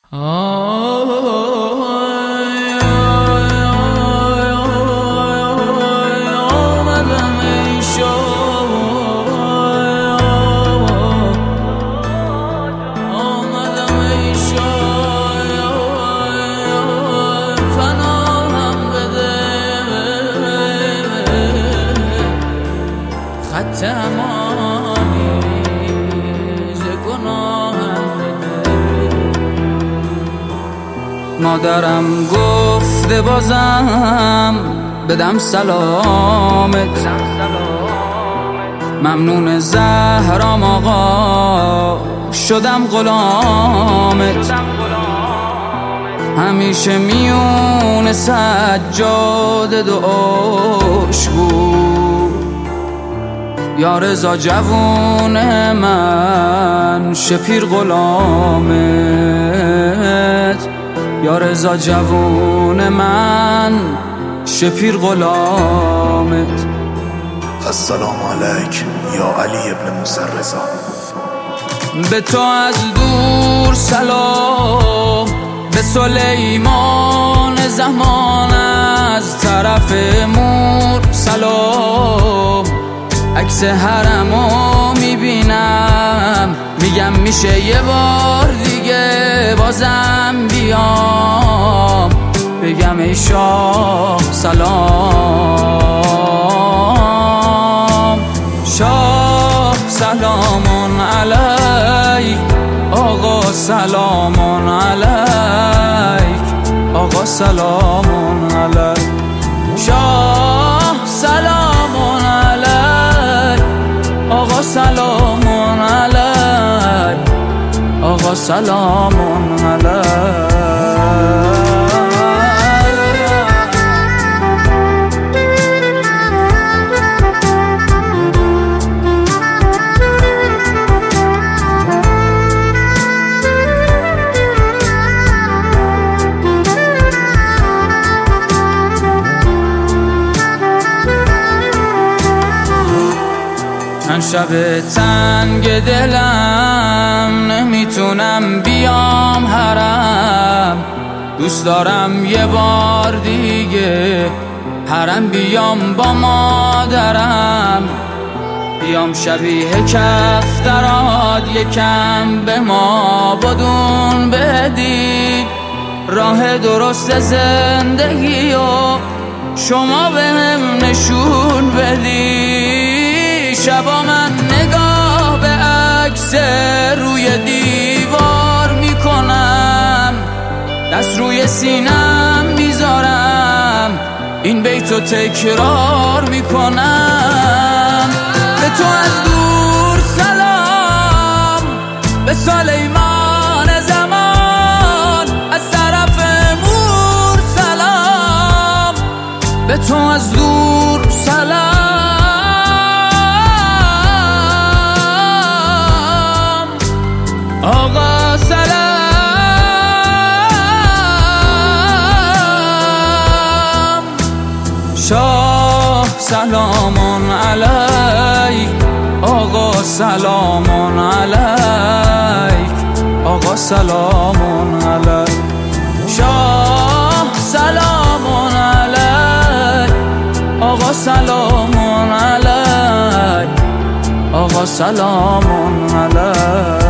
مادرم گفته بازم بدم سلامت، ممنون زهرام آقا شدم غلامت. همیشه میون سجاده دعاش بود، یا رضا جوون من شپیر غلامت، یا رضا جوون من شپیر غلامت. السلام علیک یا علی ابن موسی رضا. به تو از دور سلام، به سلیمان زمان از طرف مور سلام. عکس حرمو میبینم میگم میشه یه بار دیگه بازم بیام بگم ای شاه سلام. شاه سلامون علیک، آقا سلامون علیک، آقا سلامون علیک. شاه سلامون علیک، آقا سلامون علیک، آقا سلامون علیک. من شب تنگ دلم نمیتونم بیام حرم، دوست دارم یه بار دیگه حرم بیام با مادرم. بیام شبیه کفترات یکم به ما بدون بدی، راه درست زندگی و شما بهم نشون بدی. شبا من نگاه به عکس روی دیوار میکنم، دست روی سینم میذارم این بیتو تکرار میکنم. به تو از دور سلام، به سلیمان زمان از طرف مور سلام. به تو از دور سلام، آقا سلام. شاه سلامون علیک، آقا سلامون علیک، آقا سلامون علیک. شاه سلامون علیک، آقا سلامون علیک، آقا سلامون علیک.